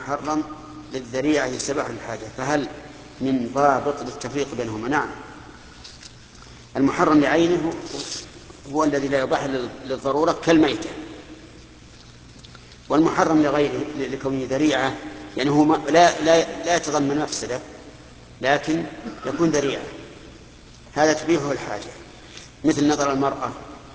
المحرم للذريعة يستباح للحاجة، فهل من ضابط للتفريق بينهما؟ نعم، المحرم لعينه هو الذي لا يباح للضرورة كالميتة، والمحرم لغيره لكونه ذريعة يعني هو لا يتضمن مفسدة لكن يكون ذريعة، هذا تبيحه الحاجة، مثل نظر المرأة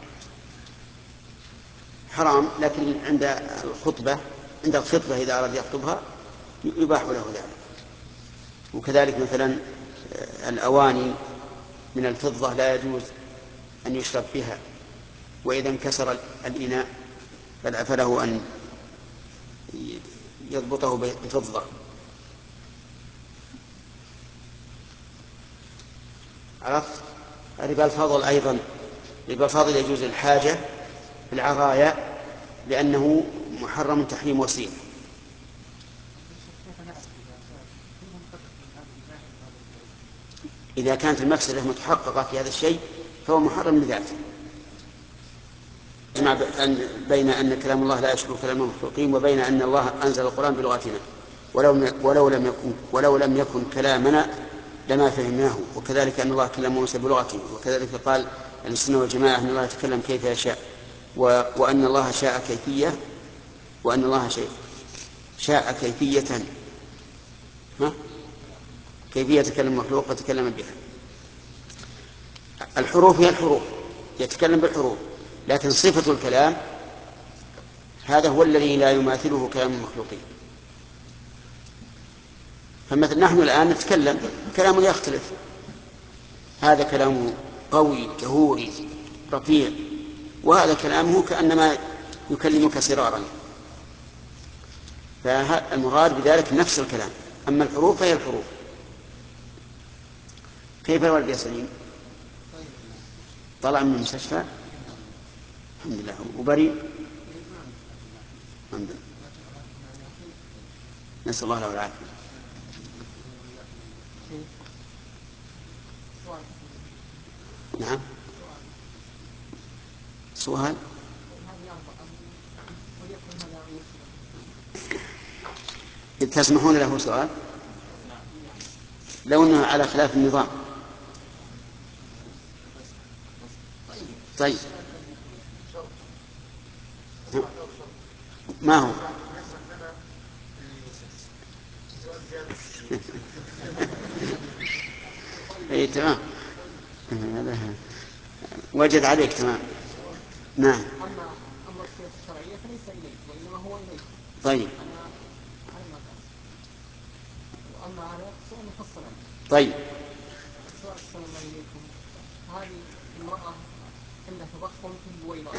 حرام لكن عند الخطبة إذا أراد يخطبها يباح له ذلك. وكذلك مثلا الأواني من الفضة لا يجوز أن يشرب فيها، وإذا انكسر الإناء فله أن يضبطه بفضة. عرفت؟ ربا الفضل أيضا، ربا الفضل يجوز الحاجة في العرايا لأنه محرم تحريم وسيط. إذا كانت المفسدة متحققة في هذا الشيء فهو محرم لذاته. يجمع بين أن كلام الله لا يشبه كلام المخلوقين وبين أن الله أنزل القرآن بلغتنا، ولو لم يكن كلامنا لما فهمناه، وكذلك أن الله كلم موسى بلغته، وكذلك قال السنة والجماعة أن الله يتكلم كيف يشاء، وأن الله شاء كيفية، وأن الله شاء كيفية تكلم المخلوق وتكلم بها. الحروف هي الحروف، يتكلم بالحروف، لكن صفة الكلام هذا هو الذي لا يماثله كلام المخلوقين. فمثل نحن الآن نتكلم كلام يختلف، هذا كلامه قوي جهوري رفيع، وهذا كلامه كأنما يكلمك سرارا، فالمراد بذلك نفس الكلام. أما الحروف فهي الحروف. كيف الوالد يا سليم؟ طلع من المستشفى الحمد لله وبريء الحمد لله، نسأل الله له العافية. نعم سؤال. تسمحون له سؤال لو أنه على خلاف النظام؟ طيب ما هو؟ اي تمام، وجد عليك تمام. نعم. أما الصيغة الشرعية فليس إليك وإنما هو إليك. طيب. أنا ما كان. وأما على سؤال مفصل. طيب. السؤال السلام عليكم، هذه المرأة عندها تضخم في البويضات،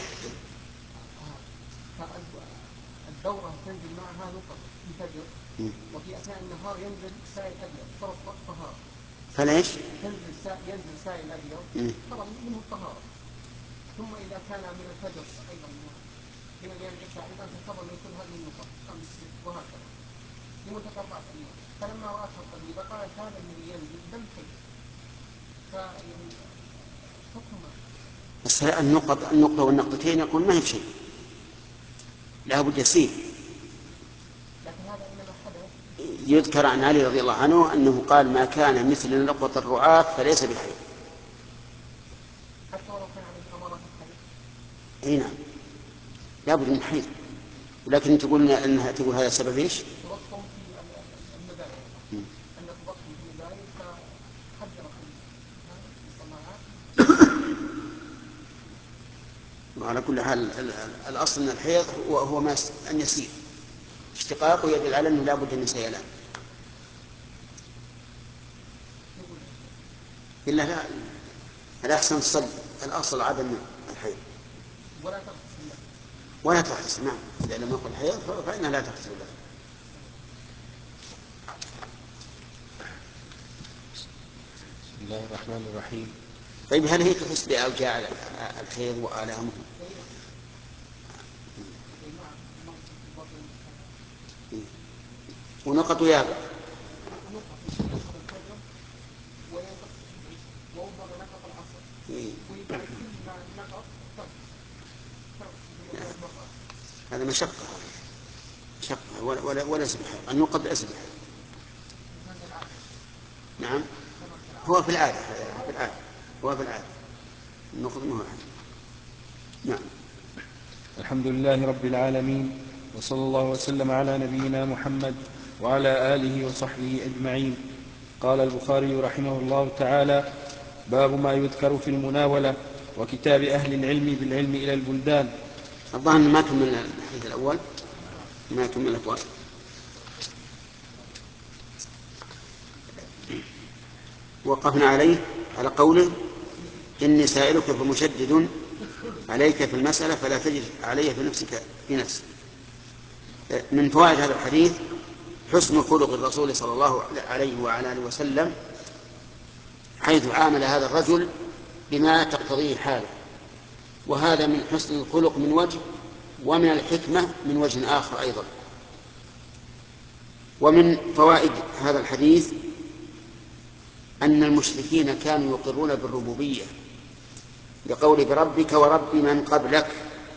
فالدورة تنزل معها نقط الفجر، وفي أثناء النهار ينزل سائل أبيض فرص وقت طهارة. فليش؟ ينزل سائل أبيض طبعا منه الطهارة، ثم إذا كان من الفجر أيضا من اليوم العشاء أيضا تنتظر من كل هذه النقط وهكذا لمدة 4 أيام. فلما رأتها الطبيبة قالت هذا الذي ينزل دم حي، بس النقطة والنقطتين يقول ما هي شيء، لا بد يسير. يذكر عن علي رضي الله عنه أنه قال ما كان مثل نقطة الرعاة فليس بالحي. اي نعم لا بد من حي، لكن تقول انها تقول هذا سبب ايش؟ وعلى كل حال الاصل ان الحيض هو ما ان يسير، اشتقاقه يدل على انه لا بد من سيلان. إلا لا الأحسن تصلي، الأصل عدم الحيض ولا تغتسل. نعم إذا لم يكن الحيض فإنها لا تغتسل له. بسم الله الرحمن الرحيم. طيب هل هي تحس بأوجاع الحيض وآلامه؟ ونقط يابا هذا مشقة ولا سبحة، النقط أسبح. نعم، هو في العادة النقط مو واحد. نعم. الحمد لله رب العالمين، وصلى الله وسلم على نبينا محمد وعلى آله وصحبه أجمعين. قال البخاري رحمه الله تعالى: باب ما يذكر في المناولة وكتاب أهل العلم بالعلم إلى البلدان. الظاهر ما كمل الحديث الأول، ما كمل الأول. وقفنا عليه على قوله: إني سائلك فمشدد عليك في المسألة فلا تجد علي في نفسك. من فوائد هذا الحديث حسن خلق الرسول صلى الله عليه وعلى آله وسلم، حيث عامل هذا الرجل بما تقتضيه حاله، وهذا من حسن الخلق من وجه، ومن الحكمة من وجه آخر أيضا. ومن فوائد هذا الحديث أن المشركين كانوا يقرون بالربوبية بقول بربك ورب من قبلك،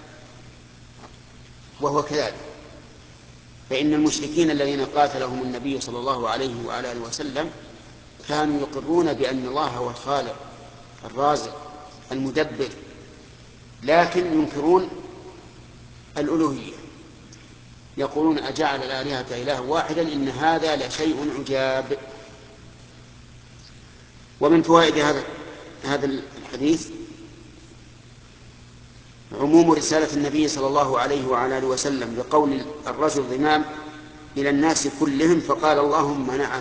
وهو كذلك. فإن المشركين الذين قاتلهم النبي صلى الله عليه وعلى آله وسلم كانوا يقرون بأن الله هو الخالق الرازق المدبر، لكن ينكرون الألوهية، يقولون أجعل الآلهة إله واحدا إن هذا لشيء عجاب. ومن فوائد هذا الحديث عموم رسالة النبي صلى الله عليه وعلى آله وسلم بقول الرجل ضمام إلى الناس كلهم فقال اللهم نعم.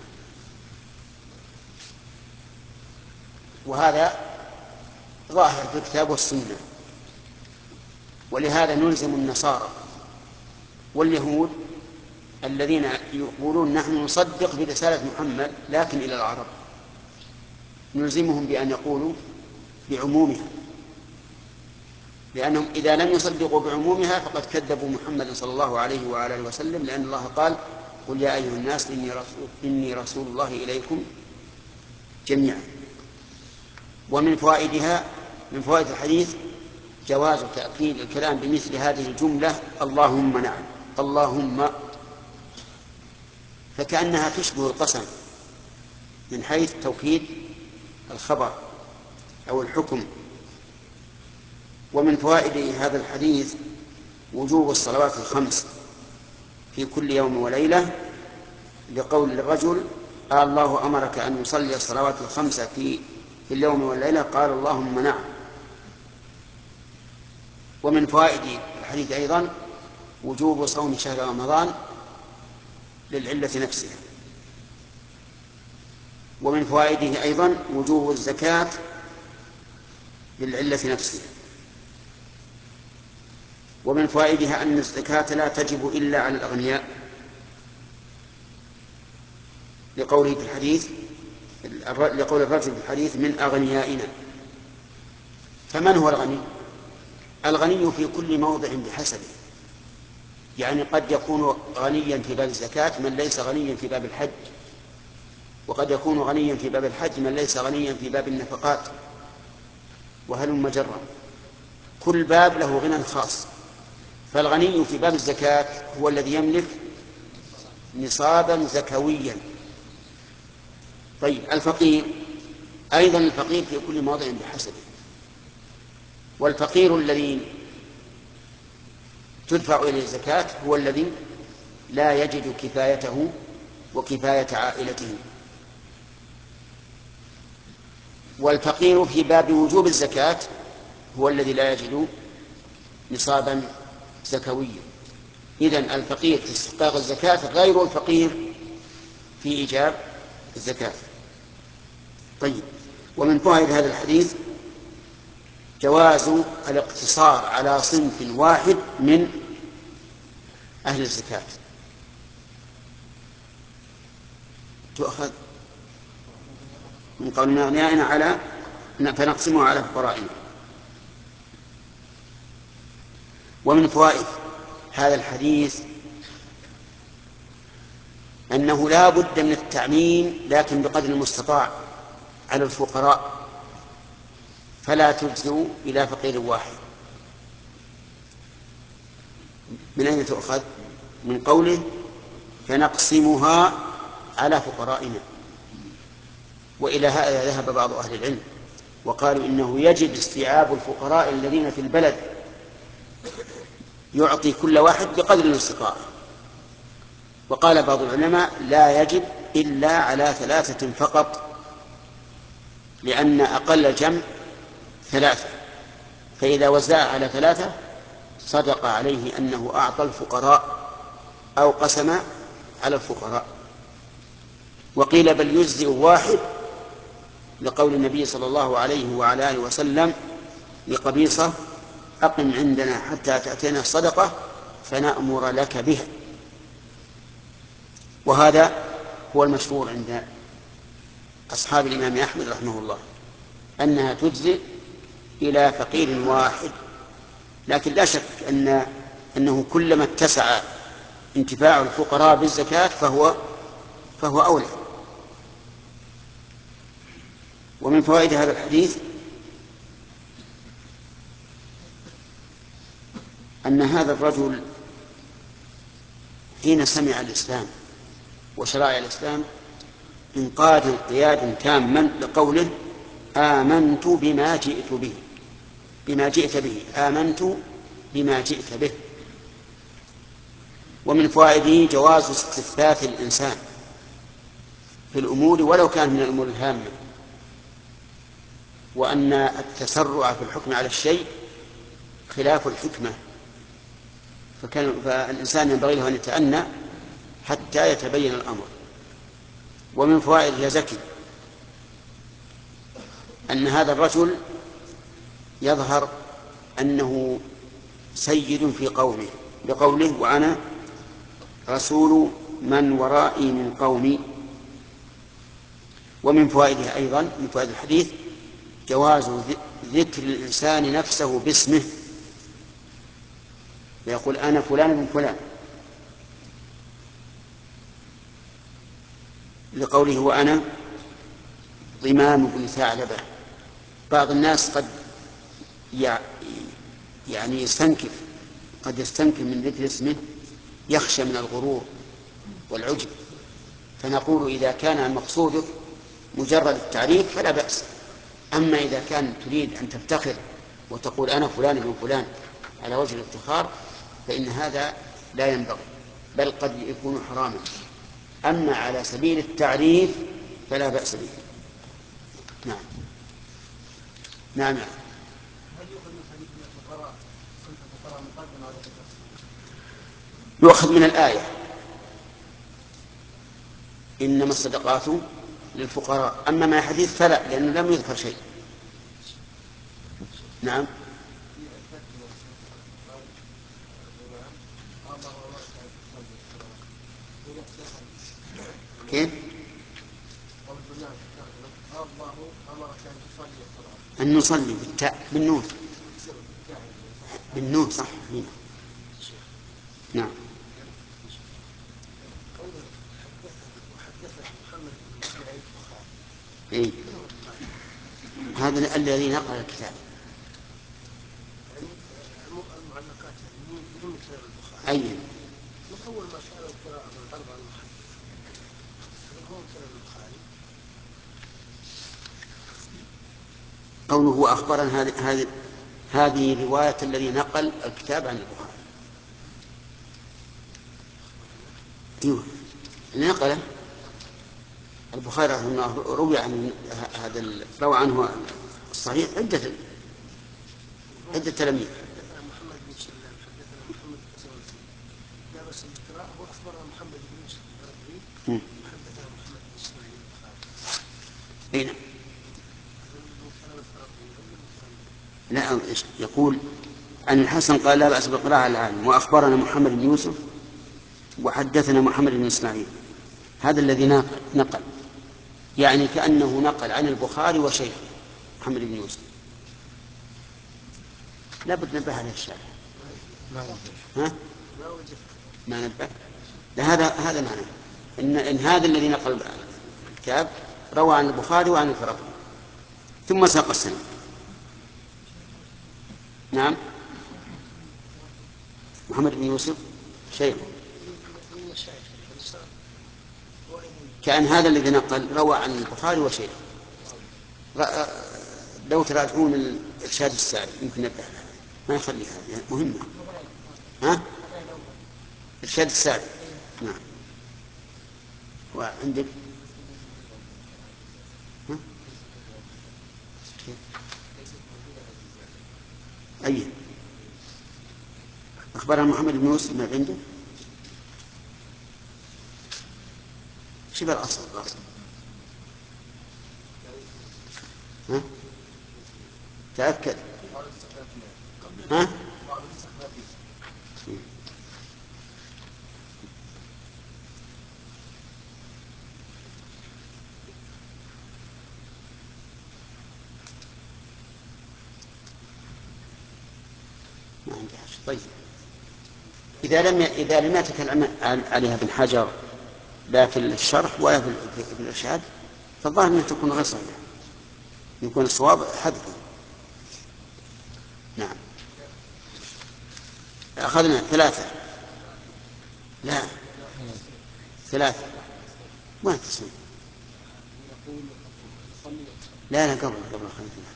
وهذا ظاهر في الكتاب والسنة، ولهذا نلزم النصارى واليهود الذين يقولون نحن نصدق برسالة محمد لكن إلى العرب، نلزمهم بأن يقولوا بعمومها، لأنهم إذا لم يصدقوا بعمومها فقد كذبوا محمد صلى الله عليه وعلى آله وسلم، لأن الله قال: قل يا أيها الناس إني رسول الله إليكم جميعا. ومن فوائدها، من فوائد الحديث جواز تأكيد الكلام بمثل هذه الجملة: اللهم نعم، اللهم، فكأنها تشبه القسم من حيث توكيد الخبر أو الحكم. ومن فوائد هذا الحديث وجوب الصلوات الخمس في كل يوم وليلة، لقول الرجل: الله أمرك أن نصلي الصلوات الخمس في اليوم والليلة؟ قال: اللهم نعم. ومن فوائد الحديث أيضا وجوب صوم شهر رمضان للعلة نفسها. ومن فوائده أيضا وجوب الزكاة للعلة نفسها. ومن فوائدها أن الزكاة لا تجب إلا على الأغنياء، لقوله في الحديث، لقول الرجل في الحديث: من أغنيائنا. فمن هو الغني؟ الغني في كل موضع بحسبه، يعني قد يكون غنيا في باب الزكاة من ليس غنيا في باب الحج، وقد يكون غنيا في باب الحج من ليس غنيا في باب النفقات، وهلم جرا، كل باب له غنى خاص. فالغني في باب الزكاة هو الذي يملك نصابا زكويا. طيب الفقير أيضا، الفقير في كل موضع بحسبه، والفقير الذي تدفع إليه الزكاة هو الذي لا يجد كفايته وكفاية عائلته. والفقير في باب وجوب الزكاة هو الذي لا يجد نصابا زكويا. إذن الفقير في استحقاق الزكاة غير الفقير في إيجاب الزكاة. طيب، ومن فوائد هذا الحديث جواز الاقتصار على صنف واحد من أهل الزكاة، تؤخذ من قول أغنيائنا على فنقسمها على فقرائنا. ومن فوائد هذا الحديث أنه لا بد من التعميم، لكن بقدر المستطاع على الفقراء، فلا تجزوا إلى فقير واحد. من أين تؤخذ؟ من قوله فنقسمها على فقرائنا. وإلى هذا ذهب بعض أهل العلم وقالوا إنه يجب استيعاب الفقراء الذين في البلد، يعطي كل واحد بقدر الاستطاعة. وقال بعض العلماء لا يجب إلا على 3 فقط، لأن أقل الجمع 3، فإذا وزع على 3 صدق عليه أنه أعطى الفقراء أو قسم على الفقراء. وقيل بل يجزئ 1 لقول النبي صلى الله عليه وعلى آله وسلم لقبيصة أقم عندنا حتى تأتينا الصدقة فنأمر لك بها. وهذا هو المشهور عند أصحاب الإمام أحمد رحمه الله، أنها تجزئ إلى فقير واحد. لكن لا شك أنه كلما اتسع انتفاع الفقراء بالزكاة فهو أولى. ومن فوائد هذا الحديث أن هذا الرجل حين سمع الإسلام وشرائع الإسلام انقاد انقيادا تاما لقوله آمنت بما جئت به، بما جئت به، آمنت بما جئت به. ومن فوائده جواز استثبات الإنسان في الأمور ولو كان من الأمور الهامة، وأن التسرع في الحكم على الشيء خلاف الحكمة، فالإنسان ينبغي له أن يتأنى حتى يتبين الأمر. ومن فوائد يا زكي أن هذا الرجل يظهر أنه سيد في قومه بقوله وأنا رسول من ورائي من قومي. ومن فوائده أيضا من فوائد الحديث جواز ذكر الإنسان نفسه باسمه، ويقول أنا فلان من فلان، لقوله وأنا ضمام بن ثعلبة. بعض الناس قد يعني يستنكف من ذكر اسمه، يخشى من الغرور والعجب، فنقول إذا كان مقصودك مجرد التعريف فلا بأس. أما إذا كان تريد أن تفتخر وتقول أنا فلان بن فلان على وجه الافتخار فإن هذا لا ينبغي، بل قد يكون حراما. أما على سبيل التعريف فلا بأس به. نعم. نعم. هل يؤخذ من حديث الفقراء صنف الفقراء مقدم على الفقراء؟ يؤخذ من الآية إنما الصدقات للفقراء. أما ما حديث فلا، لأنه لم يذكر شيء. نعم. كيف؟ أن نصلي بالتاء بالنون، بالنون صح. نعم. إيه؟ هذا الذي نقل الكتاب. أي من أول ما سأل القراءة من الأربع المحدث هو كلام البخاري. قوله أخبرنا هذه رواية الذي نقل الكتاب عن البخاري. أيوه نقله البخاري رحمه الله، روي عن هذا روى عنه الصحيح عدة تلاميذ. محمد بن سلام حدثنا محمد بن سلام لا بس القراءة وأخبرنا محمد بن يوسف الربيعي حدثنا محمد بن إسماعيل البخاري. أين؟ لا يقول عن الحسن قال لا بأس بالقراءة على العالم، وأخبرنا محمد بن يوسف وحدثنا محمد بن إسماعيل. هذا الذي نقل يعني كأنه نقل عن البخاري وشيخ محمد بن يوسف. لا بد نبه عليه الشارع. ها؟ ما نبه. هذا معنى إن هذا الذي نقل الكتاب روى عن البخاري وعن الفرقي ثم ساق السند. نعم. محمد بن يوسف شيخ كأن هذا الذي نقل روى عن البخاري وشيء. لو تراجعون الإرشاد الساري يمكن نبدأ ما يخليها مهمة. ها؟ الإرشاد الساري. نعم. وعندك أي أخبرنا محمد بن يوسف ما عنده شبه الأصل. ها؟ تأكد. ها؟ ما عندي حاجة. طيب إذا لم يتكلم عليها ابن حجر لا في الشرح ولا في الإرشاد فالظاهر أنها تكون غير صحيحة، يكون الصواب حذفه. نعم. أخذنا 3. لا 3 ما تسمع. لا قبل خلينا.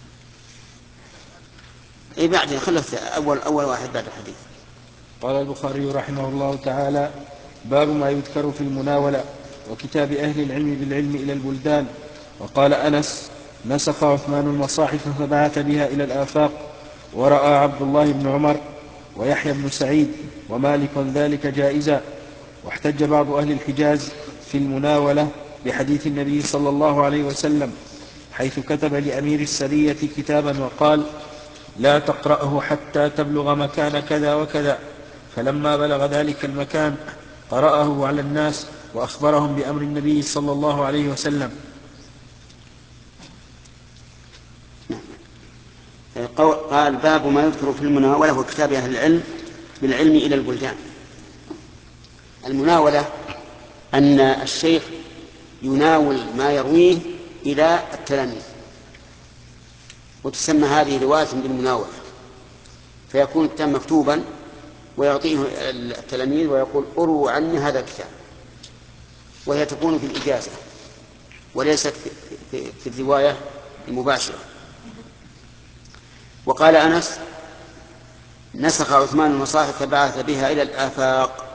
اي بعدين خلص اول واحد بعد الحديث. قال البخاري رحمه الله تعالى: باب ما يذكر في المناولة وكتاب أهل العلم بالعلم إلى البلدان. وقال أنس: نسخ عثمان المصاحف فبعث بها إلى الآفاق، ورأى عبد الله بن عمر ويحيى بن سعيد ومالك ذلك جائزا. واحتج بعض أهل الحجاز في المناولة بحديث النبي صلى الله عليه وسلم حيث كتب لأمير السرية كتابا وقال: لا تقرأه حتى تبلغ مكان كذا وكذا. فلما بلغ ذلك المكان قرأه على الناس وأخبرهم بأمر النبي صلى الله عليه وسلم. قال: باب ما يذكر في المناولة وكتاب أهل العلم بالعلم إلى البلدان. المناولة أن الشيخ يناول ما يرويه إلى التلاميذ، وتسمى هذه رواية بالمناولة، فيكون الكتاب مكتوبا ويعطيه التلاميذ ويقول: أروا عني هذا الكتاب، وهي تكون في الإجازة وليست في الرواية المباشرة. وقال أنس: نسخ عثمان المصاحف فبعث بها إلى الآفاق،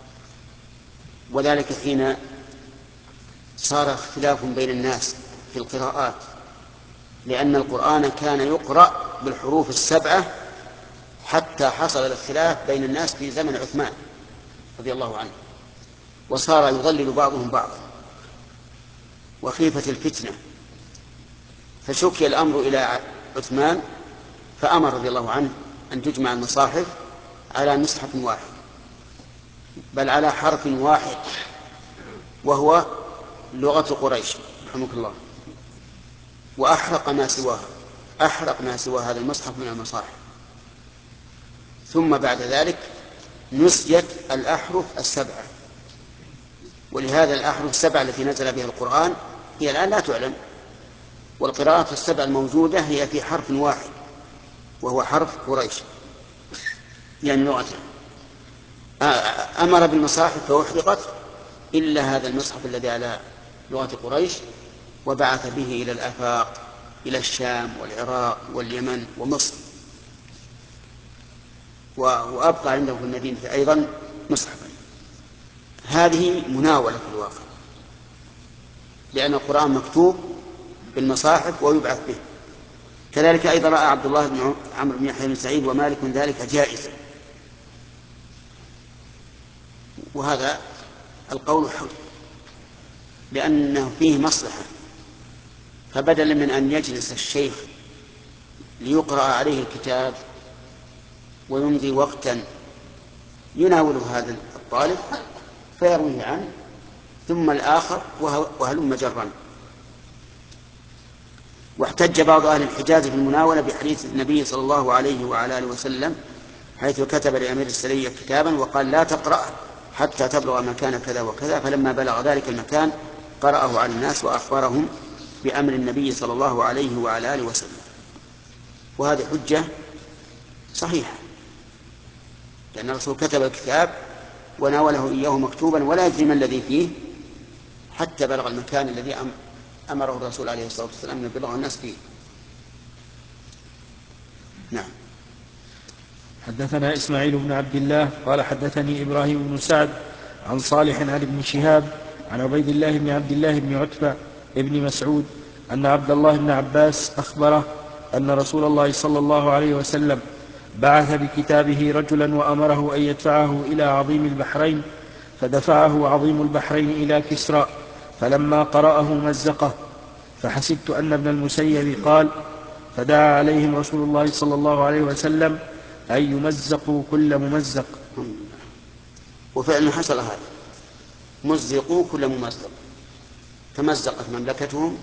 وذلك حين صار اختلاف بين الناس في القراءات، لأن القرآن كان يقرأ بالحروف 7 حتى حصل الاختلاف بين الناس في زمن عثمان رضي الله عنه، وصار يضلل بعضهم بعضا وخيفة الفتنة، فشكي الأمر إلى عثمان فأمر رضي الله عنه أن تجمع المصاحف على مصحف واحد، بل على حرف واحد، وهو لغة قريش رحمك الله، وأحرق ما سوى هذا المصحف من المصاحف. ثم بعد ذلك نسيت الأحرف 7، ولهذا الأحرف 7 التي نزل بها القرآن هي الآن لا تعلم، والقراءات 7 الموجودة هي في حرف واحد وهو حرف قريش يعني لغته. أمر بالمصاحف فأحرقت إلا هذا المصحف الذي على لغة قريش، وبعث به إلى الآفاق، إلى الشام والعراق واليمن ومصر، وأبقى عنده في المدينة أيضا مصحفا. هذه مناولة في الواقع، لأن القرآن مكتوب بالمصاحف ويبعث به. كذلك أيضا رأى عبد الله بن عمرو بن يحيى بن سعيد ومالك ذلك جائزا، وهذا القول حق، لأنه فيه مصلحة. فبدلا من أن يجلس الشيخ ليقرأ عليه الكتاب ويمضي وقتا يناوله هذا الطالب فيرويه عنه ثم الآخر وهلم جرا. واحتج بعض أهل الحجاز في المناولة بحديث النبي صلى الله عليه وعلى آله وسلم حيث كتب لأمير السرية كتابا وقال: لا تقرأ حتى تبلغ مكان كذا وكذا. فلما بلغ ذلك المكان قرأه على الناس وأخبرهم بأمر النبي صلى الله عليه وعلى آله وسلم. وهذه حجة صحيحة، لأن الرسول كتب الكتاب وناوله إياه مكتوبا ولا يدري ما الذي فيه حتى بلغ المكان الذي أمره الرسول عليه الصلاة والسلام أن يبلغ الناس فيه. نعم. حدثنا إسماعيل بن عبد الله قال حدثني إبراهيم بن سعد عن صالح عن ابن شهاب عن عبيد الله بن عبد الله بن عتبة ابن مسعود أن عبد الله بن عباس أخبره أن رسول الله صلى الله عليه وسلم بعث بكتابه رجلا وأمره أن يدفعه إلى عظيم البحرين، فدفعه عظيم البحرين إلى كسرى، فلما قرأه مزقه، فحسبت أن ابن المسيب قال: فدعا عليهم رسول الله صلى الله عليه وسلم أن يمزقوا كل ممزق. وفعلا حصل هذا، مزقوا كل ممزق، تمزقت مملكتهم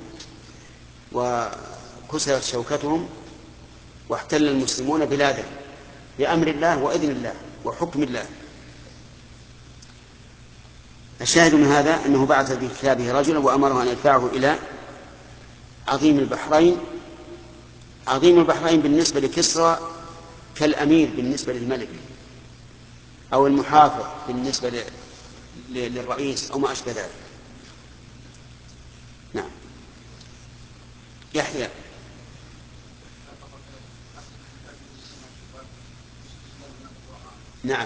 وكسرت شوكتهم، واحتل المسلمون بلاده بأمر الله وإذن الله وحكم الله. الشاهد من هذا أنه بعث بكتابه رجلا وأمره أن يدفعه إلى عظيم البحرين. عظيم البحرين بالنسبة لكسرى كالأمير بالنسبة للملك، أو المحافظ بالنسبة للرئيس أو ما أشبه ذلك. نعم. يحيى. نعم.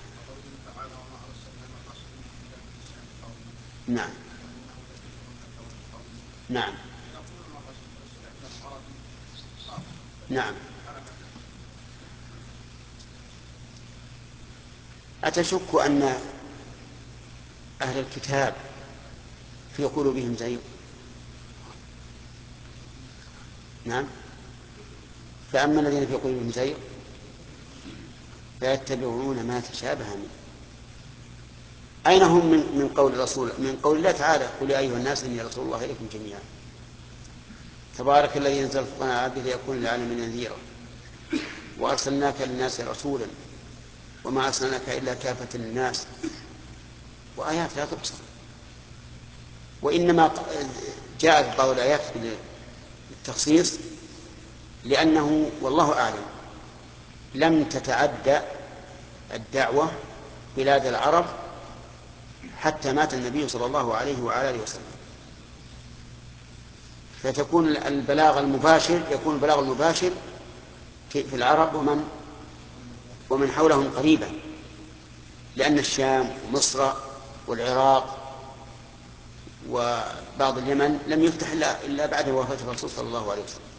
نعم. نعم. نعم. أتشك أن أهل الكتاب في قلوبهم زيغ؟ نعم. فأما الذين في قلوبهم زيغ فيتبعون ما تشابه منه. أين هم من قول الرسول، من قول الله تعالى: قل يا أيها الناس إني رسول الله إليكم جميعا تبارك الذي ينزل الفرقان على عبده ليكون للعالمين نذيرا وأرسلناك للناس رسولا وما أرسلناك إلا كافة للناس، وآيات لا تحصى. وإنما جاءت بعض الآيات بالتخصيص لأنه والله أعلم لم تتعدى الدعوة بلاد العرب حتى مات النبي صلى الله عليه وعلى آله وسلم، فتكون البلاغ المباشر يكون البلاغ المباشر في العرب ومن حولهم قريبا، لأن الشام ومصر والعراق وبعض اليمن لم يفتح إلا بعد وفاة الرسول صلى الله عليه وسلم.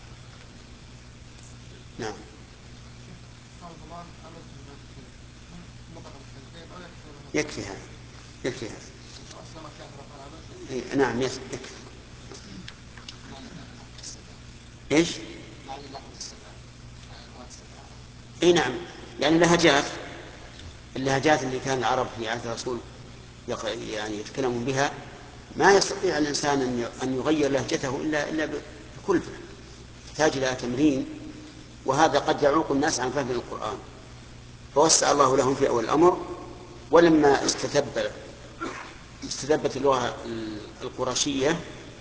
نعم. يكفي هذا، يكفي هذا. نعم يكفي. ايش؟ اي نعم، يعني اللهجات اللي كان العرب في عهد الرسول يعني يتكلمون بها، ما يستطيع الإنسان أن يغير لهجته إلا بكلفة، يحتاج إلى تمرين، وهذا قد يعوق الناس عن فهم القرآن. فوسع الله لهم في أول الأمر، ولما استتبت اللغة القرشية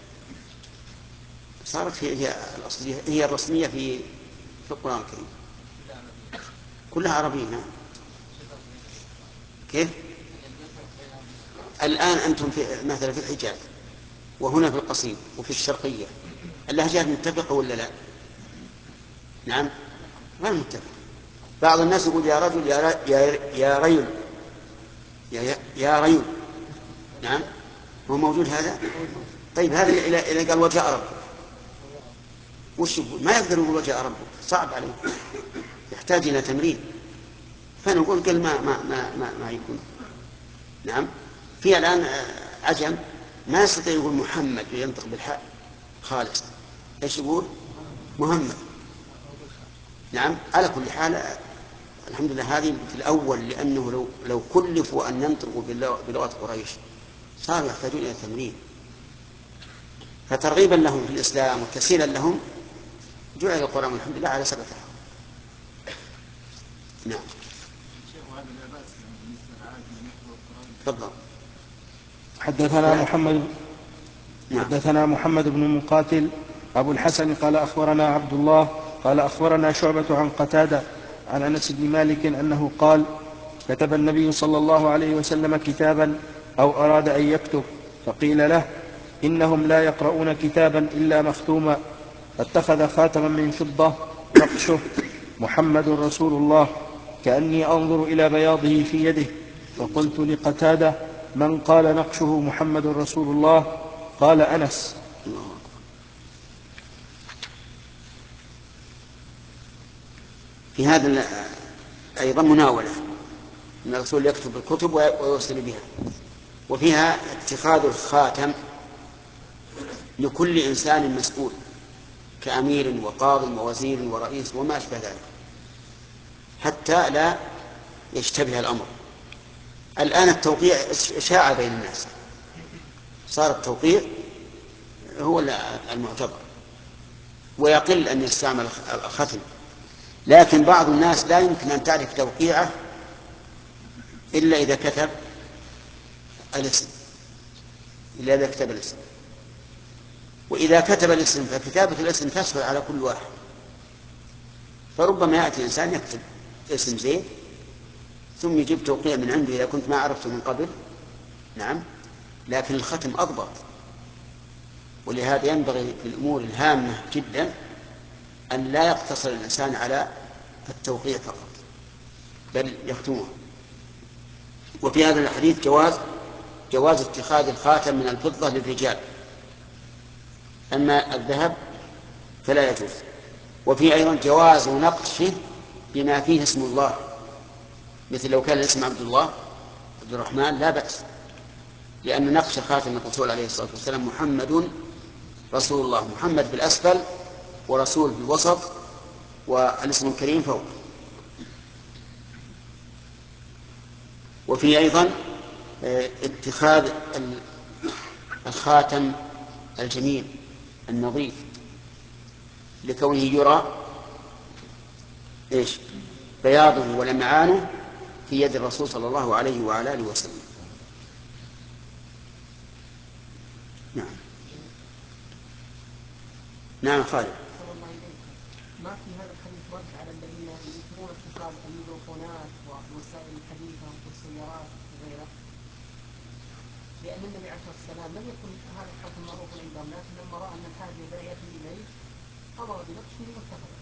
صارت هي الرسمية في القرآن الكريم، كلها عربية. نعم. كيف؟ الآن أنتم مثلا في الحجاز وهنا في القصيم وفي الشرقية، اللهجات متفقة ولا لا؟ نعم غير متفقة. بعض الناس يقول يا رجل يا ريل يا ريل. نعم، هو موجود هذا. طيب هذا إذا قال وجاء ربك وش يقول؟ ما يقدر يقول وجاء ربك، صعب عليه، يحتاج إلى تمرين. فنقول قل ما يكون. نعم. في الآن عجم ما يستطيع يقول محمد وينطق بالحاء خالص، ايش يقول؟ محمد. نعم. على كل حال الحمد لله هذه في الأول، لأنه لو كلفوا أن ينطقوا بلغة قريش صاروا يحتاجون إلى تمرين، فترغيبا لهم في الإسلام وتسهيلا لهم جعل القرآن الحمد لله على سبيل التحول. نعم. تفضل. حدثنا محمد بن مقاتل أبو الحسن قال أخبرنا عبد الله قال أخبرنا شعبة عن قتادة عن أنس بن مالك أنه قال: كتب النبي صلى الله عليه وسلم كتابا أو أراد أن يكتب، فقيل له: إنهم لا يقرؤون كتابا إلا مختوما. فاتخذ خاتما من فضة نقشه محمد رسول الله، كأني أنظر إلى بياضه في يده. فقلت لقتادة: من قال نقشه محمد رسول الله؟ قال: أنس. في هذا أيضا مناولة أن الرسول يكتب الكتب ويوصل بها، وفيها اتخاذ الخاتم لكل إنسان مسؤول كأمير وقاض ووزير ورئيس وما أشبه ذلك، حتى لا يشتبه الأمر. الآن التوقيع شاع بين الناس، صار التوقيع هو المعتبر، ويقل أن يستعمل الختم. لكن بعض الناس لا يمكن أن تعرف توقيعه إلا إذا كتب الاسم، وإذا كتب الاسم فكتابة الاسم تسهل على كل واحد. فربما يأتي إنسان يكتب اسم زيد ثم يجيب توقيع من عنده إذا كنت ما عرفته من قبل، نعم، لكن الختم أضبط. ولهذا ينبغي في الأمور الهامة جدا أن لا يقتصر الإنسان على التوقيع فقط، بل يختمه. وفي هذا الحديث جواز اتخاذ الخاتم من الفضة للرجال، أما الذهب فلا يجوز. وفي أيضا جواز نقشه بما فيه اسم الله، مثل لو كان الاسم عبد الله عبد الرحمن لا بأس، لأن نقش خاتم الرسول عليه الصلاة والسلام محمد رسول الله، محمد بالأسفل ورسول بالوسط والاسم الكريم فوق. وفي أيضا اتخاذ الخاتم الجميل النظيف لكونه يرى بياضه ولمعانه في يد الرسول صلى الله عليه وعلى آله وسلم. نعم خالد. ما في هذا الحديث رد على الذين ينكرون اتخاذ الميكروفونات والوسائل الحديثة والسيارات وغيرها، لأن النبي عليه الصلاة والسلام لم يكن هذا الحكم معروفا عندهم، لكن لما رأى أن الحاجة داعية إليه أمر بنقشه واتخذه.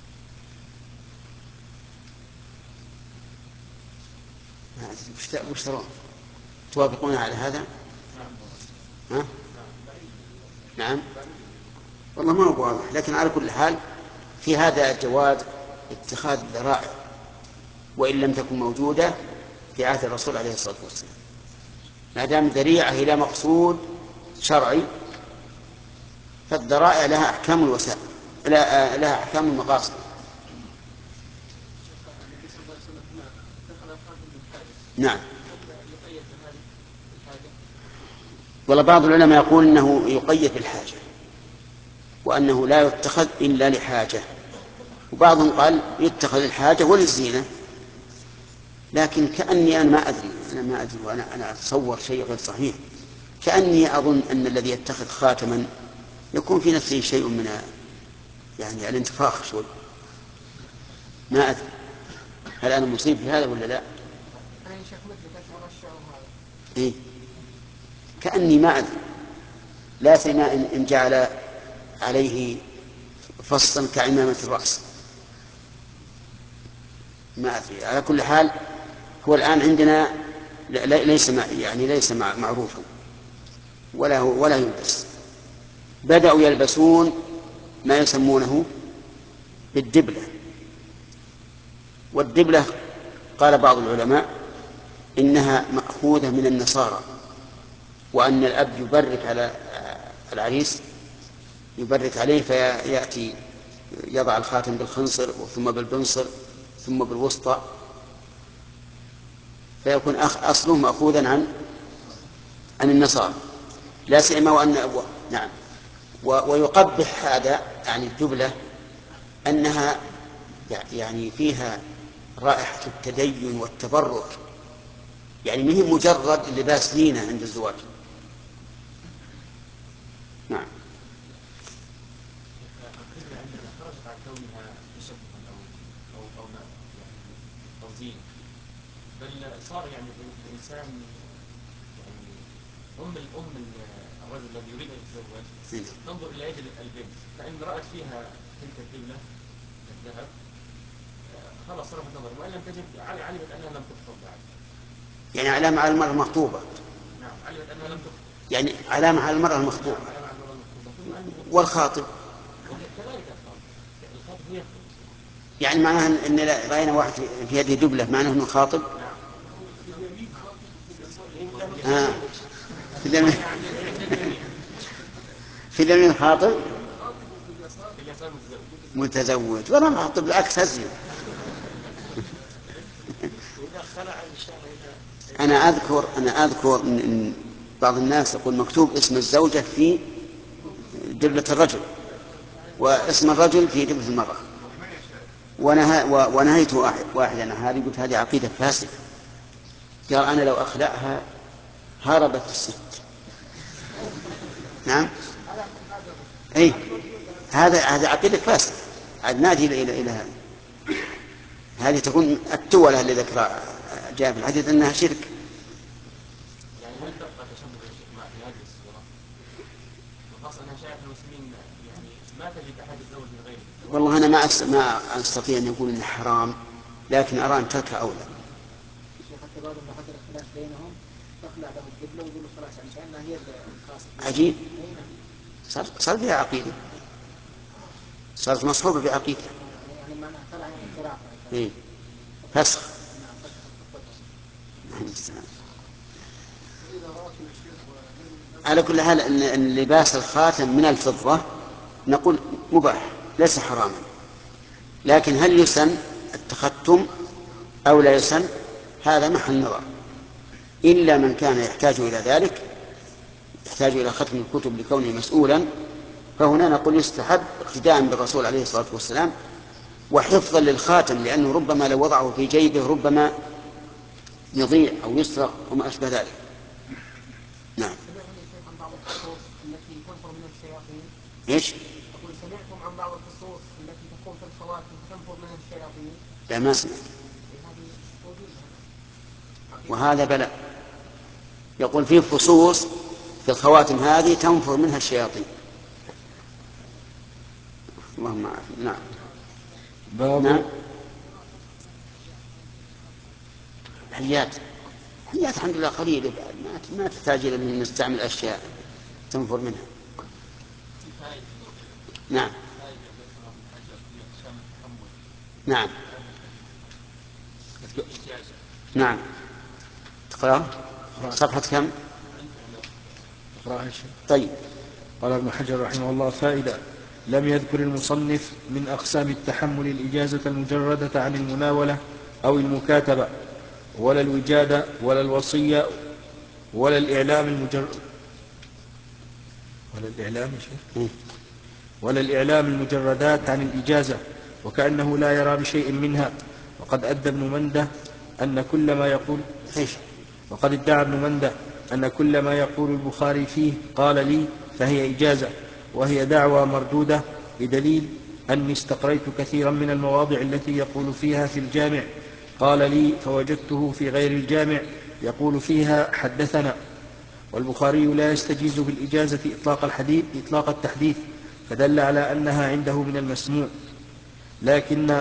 وش ترون؟ توافقون على هذا؟ ها؟ نعم، والله ما هو واضح، لكن على كل حال في هذا جواز اتخاذ الذرائع وإن لم تكن موجودة في عهد الرسول عليه الصلاة والسلام، ما دام ذريعة إلى مقصود شرعي، فالذرائع لها أحكام الوسائل، لها أحكام المقاصد. نعم. والله بعض العلماء يقول إنه يقيد بالحاجة، وأنه لا يتخذ إلا لحاجة، وبعضهم قال يتخذ الحاجة وللزينة. لكن كأني أنا ما أدري وأنا أتصور شيء غير صحيح، كأني أظن أن الذي يتخذ خاتما يكون في نفسه شيء من يعني الانتفاخ شوي، ما أدري هل أنا مصيب في هذا ولا لا. أنا شيخ مثلك أشعر الشعور هذا. إيه؟ كأني ما أدري، لا سيما إن جعل عليه فصا كعمامة الرأس، ما أدري. على كل حال هو الآن عندنا ليس معروفا ولا يلبس. بدأوا يلبسون ما يسمونه بالدبلة، والدبلة قال بعض العلماء إنها مأخوذة من النصارى، وأن الأب يبرك على العريس، يبرك عليه فيأتي يضع الخاتم بالخنصر ثم بالبنصر ثم بالوسطى، فيكون أصله مأخوذا عن النصارى، لا سيما نعم. ويقبح هذا يعني الدبلة أنها يعني فيها رائحة التدين والتبرك، يعني ما هي مجرد لباس زينة عند الزواج. نعم. بل صار يعني الإنسان يعني الرجل الذي يريد ان يتزوج تنظر الى يد البنت، فان رات فيها تلك الدبله الذهب خلاص صرفت نظر، وان لم تجد علمت انها لم تخطب بعد. يعني علامة على المرأة المخطوبة. نعم، علمت انها لم تخطب. يعني علامة على المرأة المخطوبة. والخاطب كذلك الخاطب هو يخطب. يعني معناها ان راينا واحد في يده دبلة معناه انه خاطب. في اليمين خاطب متزوج، ولا خاطب بالعكس هزي. أنا أذكر إن بعض الناس يقول مكتوب اسم الزوجة في دبلة الرجل واسم الرجل في دبلة المرأة، ونهيت واحدا هذه، قلت هذه عقيدة فاسدة. قال أنا لو أخلعها هربت الست. نعم، أي هذا عقيدة فاسدة، عاد نادي إلى هذه تكون التولة اللي ذكرها جاء في الحديث أنها شرك. يعني هل تبقى تشبه الشيخ مع في هذه الصورة؟ وخاصة أنها شايف المسلمين يعني ما تجد أحد يتزوج من غيره. والله أنا ما أستطيع أن يقول إنه حرام، لكن أرى أن تركها أولى. الشيخ حتى بعض ما حصل اختلاف بينهم تخلع له الدبلة ويقول خلاص يعني كأنها هي الخاصة. عجيب، صار فيها عقيدة، صارت مصحوبة بعقيدة. يعني معناها طلع انحراف. إيه، فسخ. على كل حال ان لباس الخاتم من الفضة نقول مباح ليس حراما، لكن هل يسن التختم او لا يسن هذا محل نظر، الا من كان يحتاج الى ذلك، يحتاج الى ختم الكتب لكونه مسؤولا، فهنا نقول يستحب اقتداء بالرسول عليه الصلاة والسلام وحفظا للخاتم، لأنه ربما لو وضعه في جيبه ربما يضيع أو يسرق وما أشبه ذلك. نعم. سمعتم عن بعض الخصوص التي تنفر من الشياطين؟ ايش؟ أقول سمعتم عن بعض الخصوص التي تكون في الخواتم تنفر منها الشياطين؟ لا ما سمعت. وهذا بلاء، يقول فيه فصوص في الخواتم هذه تنفر منها الشياطين. اللهم عافية. نعم. نعم. حيات الحمد لله قليلة، ما تحتاج إلى أن نستعمل أشياء تنفر منها. نعم. نعم. نعم. تقرأ صفحة كم؟ طيب. قال ابن حجر رحمه الله: فائدة: لم يذكر المصنف من أقسام التحمل الإجازة المجردة عن المناولة أو المكاتبة، ولا الوجادة، ولا الوصية، ولا الإعلام المجردات عن الإجازة، وكأنه لا يرى بشيء منها. وقد ادعى ابن منده أن كل ما يقول البخاري فيه قال لي فهي إجازة، وهي دعوى مردودة، بدليل أني استقريت كثيرا من المواضع التي يقول فيها في الجامع قال لي، فوجدته في غير الجامع يقول فيها حدثنا. والبخاري لا يستجيز بالإجازة إطلاق التحديث، فدل على أنها عنده من المسموع، لكن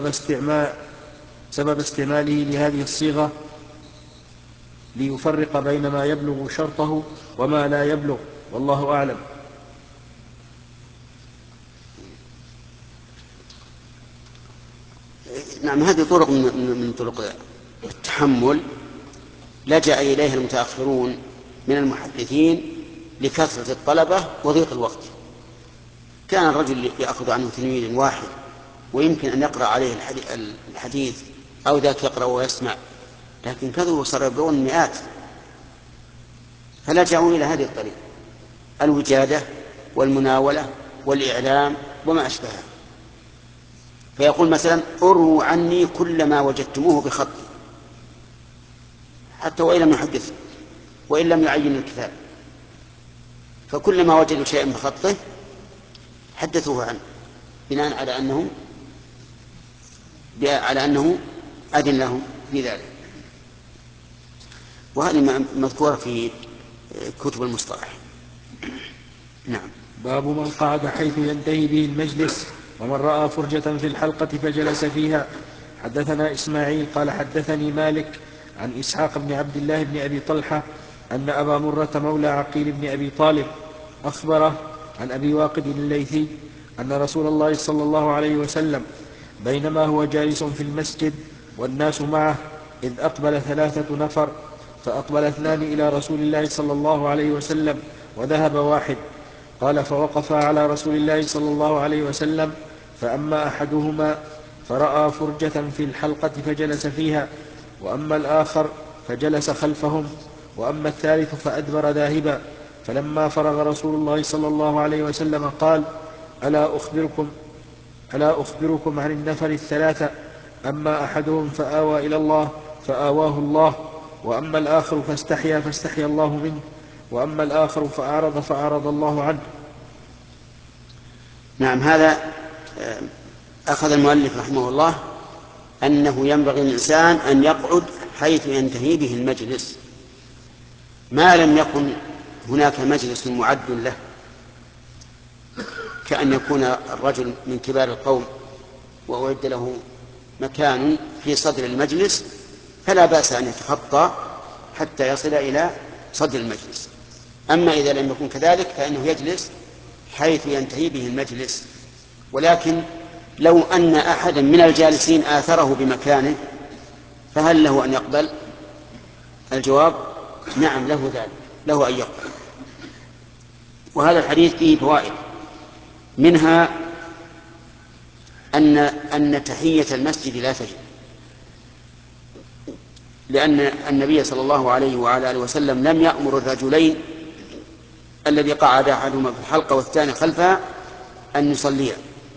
سبب استعماله لهذه الصيغة ليفرق بين ما يبلغ شرطه وما لا يبلغ، والله أعلم. نعم. هذه طرق من طرق التحمل لجأ إليها المتأخرون من المحدثين لكثرة الطلبة وضيق الوقت. كان الرجل يأخذ عنه تلميذ واحد ويمكن أن يقرأ عليه الحديث أو ذاك يقرأ ويسمع، لكن كذبوا صار يبلغون مئات، فلجأوا إلى هذه الطريقة: الوجادة والمناولة والإعلام وما أشبهها. فيقول مثلا: أروا عني كل ما وجدتموه بخطي، حتى وإن لم يحدث وإن لم يعين الكتاب، فكل ما وجدوا شيئا بخطه حدثوه عنه بناء على أنه أذن لهم في ذلك. وهذه مذكورة في كتب المصطلح. نعم. باب من قعد حيث ينتهي به المجلس ومن رأى فرجة في الحلقة فجلس فيها. حدثنا إسماعيل قال حدثني مالك عن إسحاق بن عبد الله بن أبي طلحة أن أبا مرة مولى عقيل بن أبي طالب أخبره عن أبي واقد الليثي أن رسول الله صلى الله عليه وسلم بينما هو جالس في المسجد والناس معه إذ أقبل 3 نفر، فأقبل 2 إلى رسول الله صلى الله عليه وسلم وذهب 1. قال فوقف على رسول الله صلى الله عليه وسلم، فأما أحدهما فرأى فرجة في الحلقة فجلس فيها، وأما الآخر فجلس خلفهم، وأما الثالث فأدبر ذاهبا. فلما فرغ رسول الله صلى الله عليه وسلم قال ألا أخبركم عن النفر 3؟ أما أحدهم فآوى إلى الله فآواه الله، وأما الآخر فاستحيا فاستحيا الله منه، وأما الآخر فأعرض الله عنه. نعم. هذا أخذ المؤلف رحمه الله أنه ينبغي الإنسان أن يقعد حيث ينتهي به المجلس ما لم يكن هناك مجلس معد له، كأن يكون الرجل من كبار القوم وأعد له مكان في صدر المجلس، فلا بأس أن يتخطى حتى يصل إلى صدر المجلس. أما إذا لم يكن كذلك فإنه يجلس حيث ينتهي به المجلس. ولكن لو أن أحدا من الجالسين آثره بمكانه فهل له أن يقبل؟ الجواب نعم، له ذلك، له أن يقبل. وهذا الحديث فيه فوائد، منها أن تحية المسجد لا تجب، لأن النبي صلى الله عليه وعلى آله وسلم لم يأمر الرجلين الذي قعد أحدهما في الحلقة والثاني خلفها أن يصليا،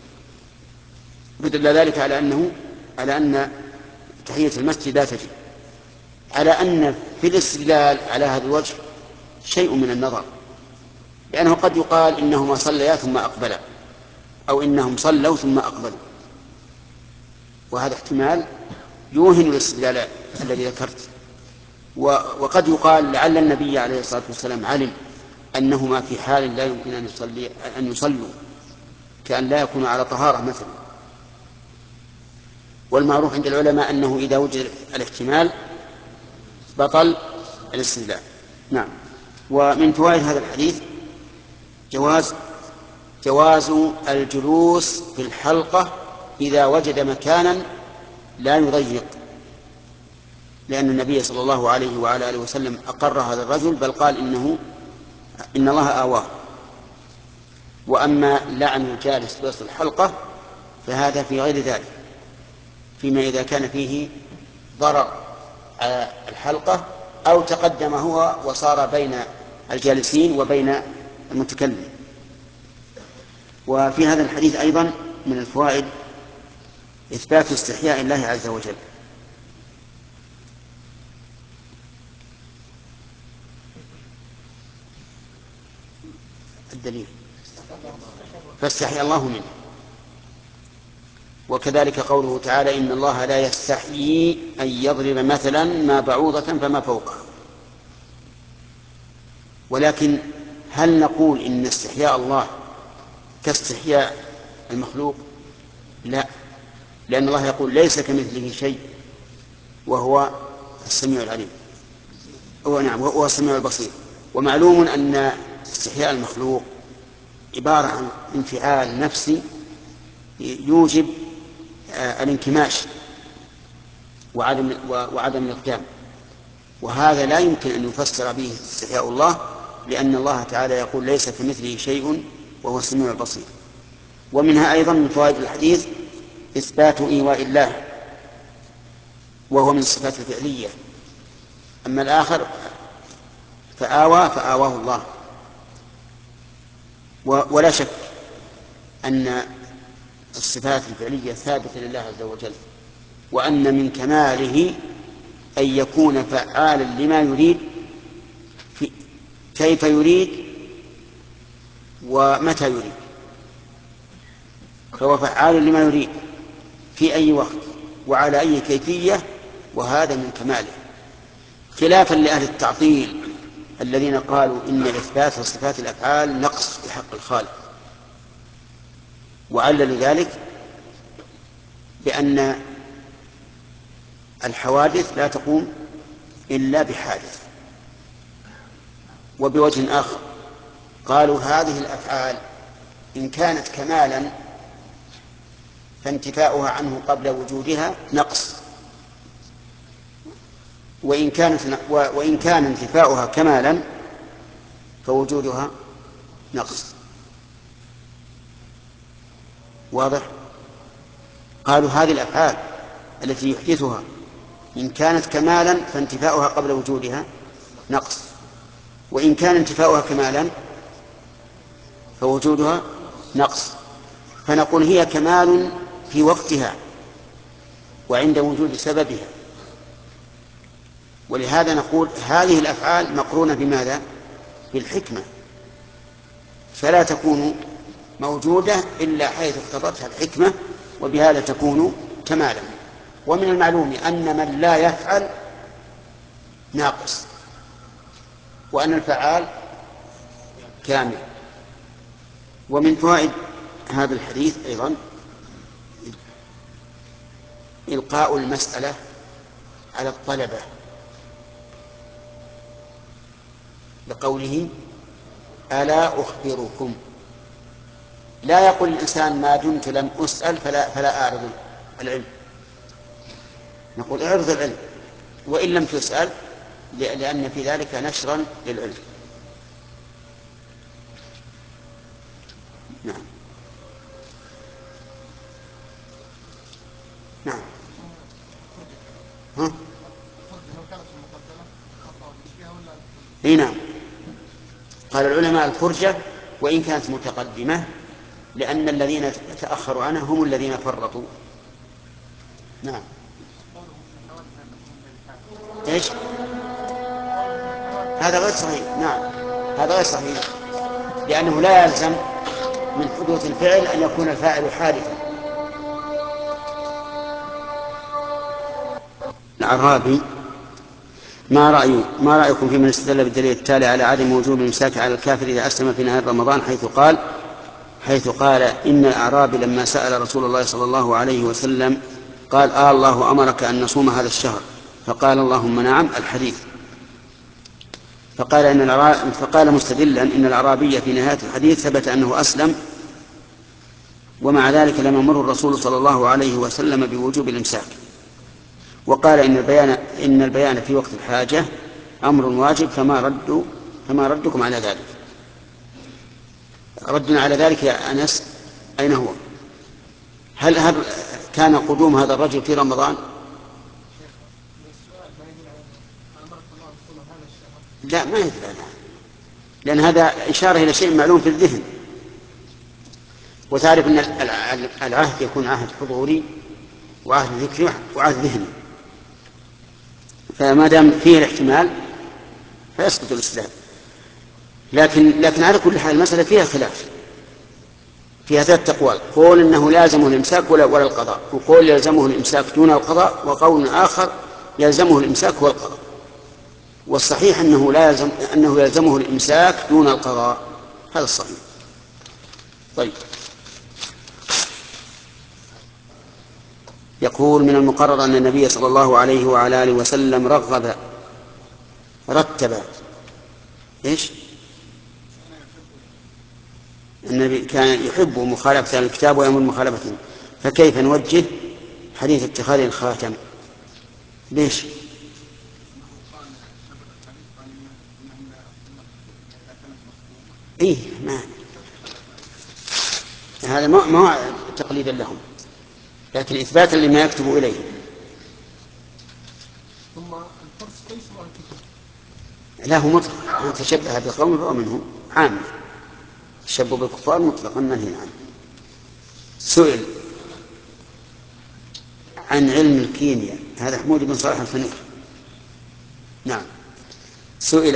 بدل ذلك على أن تحية المسجد لا تجب، على أن في الاستدلال على هذا الوجه شيء من النظر، لأنه قد يقال إنهما صليا ثم أقبلا، أو إنهم صلوا ثم أقبلوا، وهذا احتمال يوهن الاستدلال الذي ذكرت. وقد يقال لعل النبي عليه الصلاة والسلام علم أنهما في حال لا يمكن أن يصلوا، كأن لا يكونوا على طهارة مثلا. والمعروف عند العلماء أنه إذا وجد الاحتمال بطل الاستدلال. نعم. ومن فوائد هذا الحديث جواز الجلوس في الحلقة إذا وجد مكانا لا يضيق، لأن النبي صلى الله عليه وعلى آله وسلم أقر هذا الرجل، بل قال إن الله آواه. وأما لعن الجالس في وسط الحلقة فهذا في غير ذلك، فيما إذا كان فيه ضرر على الحلقة أو تقدم هو وصار بين الجالسين وبين المتكلم. وفي هذا الحديث أيضا من الفوائد إثبات استحياء الله عز وجل. الدليل فاستحيا الله منه. وكذلك قوله تعالى إن الله لا يستحيي أن يضرب مثلا ما بعوضة فما فوقها. ولكن هل نقول إن استحياء الله كاستحياء المخلوق؟ لا، لأن الله يقول ليس كمثله شيء وهو السميع العليم، وهو السميع البصير. ومعلوم أن استحياء المخلوق عبارة عن انفعال نفسي يوجب الانكماش وعدم الإقدام، وهذا لا يمكن أن يفسر به استحياء الله، لأن الله تعالى يقول ليس كمثله شيء وهو السميع البصير. ومنها أيضا من فوائد الحديث إثبات إيواء الله، وهو من الصفات الفعلية. أما الآخر فآواه الله. ولا شك أن الصفات الفعلية ثابتة لله عز وجل، وأن من كماله أن يكون فعالا لما يريد كيف يريد ومتى يريد، فهو فعال لما يريد في أي وقت وعلى أي كيفية، وهذا من كماله، خلافا لأهل التعطيل الذين قالوا إن إثبات صفات الأفعال نقص في حق الخالق، وعللوا ذلك بأن الحوادث لا تقوم إلا بحادث. وبوجه آخر قالوا هذه الأفعال إن كانت كمالا فانتفاؤها عنه قبل وجودها نقص، وإن كان انتفاؤها كمالا فوجودها نقص. واضح؟ قالوا هذه الأفعال التي يحدثها إن كانت كمالا فانتفاؤها قبل وجودها نقص، وإن كان انتفاؤها كمالا فوجودها نقص. فنقول هي كمال في وقتها وعند وجود سببها، ولهذا نقول هذه الأفعال مقرونة بماذا؟ بالحكمة، فلا تكون موجودة إلا حيث اقتضتها الحكمة، وبهذا تكون كمالا. ومن المعلوم أن من لا يفعل ناقص، وأن الفعال كامل. ومن فوائد هذا الحديث أيضا إلقاء المسألة على الطلبة بقوله ألا أخبركم. لا يقول الإنسان ما دمت لم أسأل فلا أعرض العلم، نقول اعرض العلم وإن لم تسأل، لأن في ذلك نشرا للعلم. نعم. نعم. ها؟ اي نعم. قال العلماء الفرجة وإن كانت متقدمة، لأن الذين تأخروا عنها هم الذين فرطوا. نعم. ايش؟ هذا غير صحيح. نعم هذا غير صحيح، لأنه لا يلزم من حدوث الفعل أن يكون الفاعل حادثا. الأعرابي ما رأيكم في من استدل بالدليل التالي على عدم وجوب الإمساك على الكافر إذا أسلم في نهار رمضان، حيث قال إن الأعرابي لما سأل رسول الله صلى الله عليه وسلم قال الله أمرك أن نصوم هذا الشهر؟ فقال اللهم نعم، الحديث. فقال مستدلا إن الأعرابي في نهاية الحديث ثبت أنه أسلم، ومع ذلك لم يمر الرسول صلى الله عليه وسلم بوجوب الإمساك، وقال إن البيان في وقت الحاجة أمر واجب، فما ردكم على ذلك؟ ردنا على ذلك يا أنس أين هو؟ هل كان قدوم هذا الرجل في رمضان؟ لا ما يدل، لأن هذا إشارة إلى شيء معلوم في الذهن، وتعرف أن العهد يكون عهد حضوري وعهد ذكري وعهد ذهني، فما دام فيه الاحتمال فيسقط الإسلام. لكن على كل حال المسألة فيها خلاف، فيها 3 أقوال: قول إنه لازمه الإمساك ولا القضاء، وقول يلزمه الإمساك دون القضاء، وقول آخر يلزمه الإمساك والقضاء. والصحيح أنه يلزمه الإمساك دون القضاء، هذا الصحيح. طيب، يقول من المقرر أن النبي صلى الله عليه وعلى آله وسلم رتب إيش؟ النبي كان يحب مخالفة الكتاب ويأمر مخالفته، فكيف نوجه حديث اتخاذ الخاتم؟ ليش؟ إيه ما هذا ما هو تقليدا لهم، لكن إثباتا لما يكتب إليه. ثم الفرس ليس لا هو مطلق، من تشبه بقوم فهو منهم، عام. التشبه بالكفار مطلقا منهي عنه. سئل عن علم الكيمياء، هذا حمود بن صالح الفنير. نعم. سئل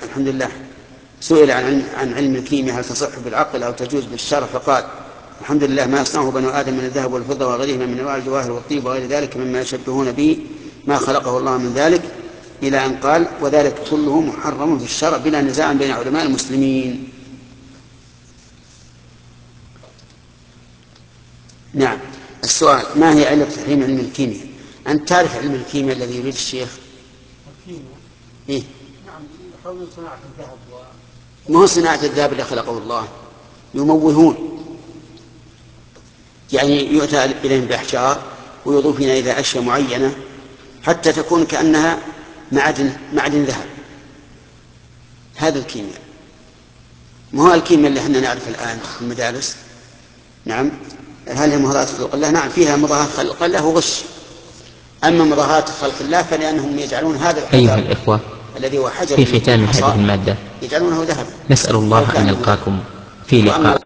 عن علم الكيمياء هل تصح بالعقل أو تجوز بالشرع، فقال الحمد لله ما يصنعه بنو آدم من الذهب والفضة وغيرهما من أنواع الجواهر والطيب وغير ذلك مما يشبهون به ما خلقه الله من ذلك إلى أن قال وذلك كله محرم في الشرع بلا نزاع بين علماء المسلمين. نعم. السؤال: ما هي علة تحريم علم الكيمياء؟ أنت تعرف علم الكيمياء الذي يريد الشيخ؟ الكيمياء؟ إيه؟ نعم، يحاولون صناعة الذهب ما هو صناعة الذهب اللي خلقه الله، يموهون، يعني يؤتى إليهم بأحجار ويضيفون إلى أشياء معينة حتى تكون كأنها معدن ذهب. هذا الكيمياء، ما هو الكيمياء اللي احنا نعرف الآن في المدارس. نعم. هل هي مضاهاة خلق الله؟ نعم، فيها مضاهاة خلق الله وغش. أما مضاهاة خلق الله فلأنهم يجعلون هذا الحجر أيها الإخوة، الذي هو حجر في ختام هذه المادة يجعلونه ذهبا. نسأل الله أن نلقاكم في لقاء